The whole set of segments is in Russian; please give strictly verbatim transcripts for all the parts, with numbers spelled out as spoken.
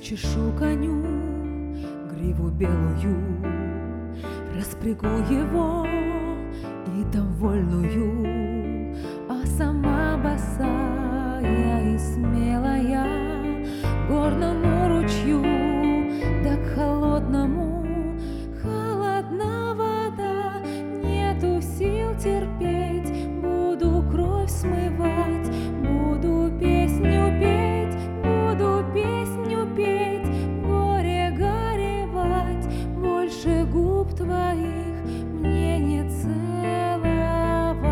Расчешу коню гриву белую, распрягу его и дам вольную, а сама босая и смелая горному ручью, да к холодному. Холодна вода, нету сил терпеть, буду кровь смывать, буду песню петь, буду песню петь, горе горевать, больше губ твоих мне не целовать.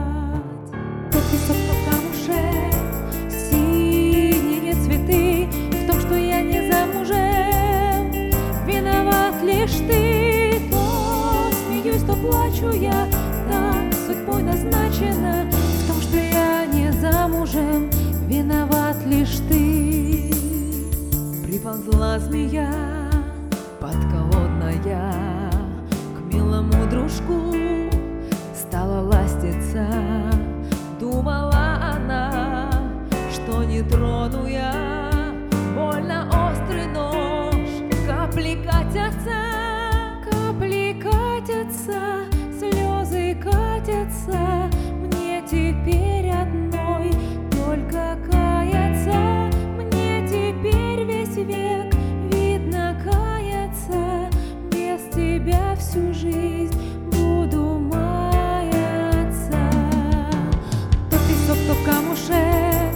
Тот песок, тот камушек, синие цветы, в том, что я не замужем, виноват лишь ты. То смеюсь, то плачу я, так судьбой назначено, в том, что я не замужем, виноват лишь ты. Приползла змея подколодная к милому дружку, стала ластиться, думала она, что не трону я, больно острый нож, капли катятся, капли катятся, слезы катятся, мне теперь одной только каяться, мне теперь весь век видно каяться, без тебя всю жизнь буду маяться. То песок, то камушек,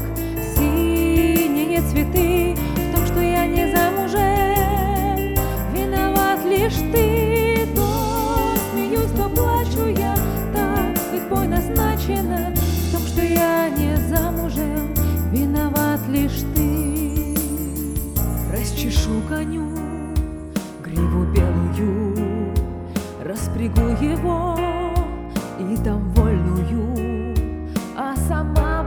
синие цветы, в том, что я не замужем, виноват лишь ты. То смеюсь, то плачу я, так судьбой назначено, в том, что я не замужем, виноват лишь ты. Расчешу коню гриву белую, распрягу его и дам вольную, а сама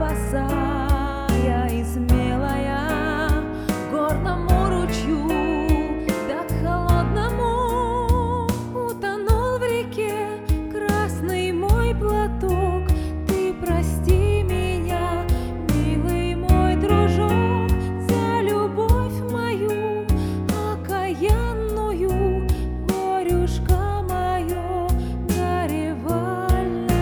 босая и смелая горному ручью, да к холодному. Утонул в реке красный мой платок, ты прости меня, милый мой дружок, за любовь мою окаянную, горюшка мое горевальное.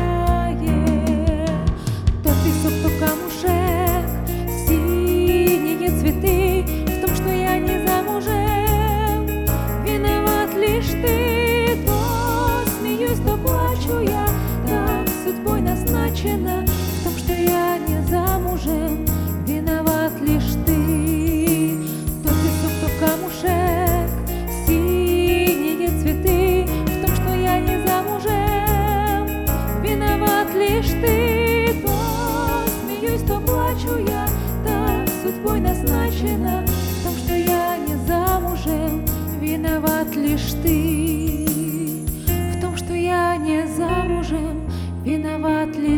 То песок, то камушек, синие цветы, в том, что я не замужем, виноват лишь ты. То смеюсь, то плачу я, так судьбой назначено, в том, что я не замужем, виноват лишь ты. То песок, то камушек, синие цветы, в том, что я не замужем, виноват лишь ты. То смеюсь, то плачу я, так судьбой назначено, в том, что я не замужем, виноват лишь ты. В том, что я не замужем, виноват лишь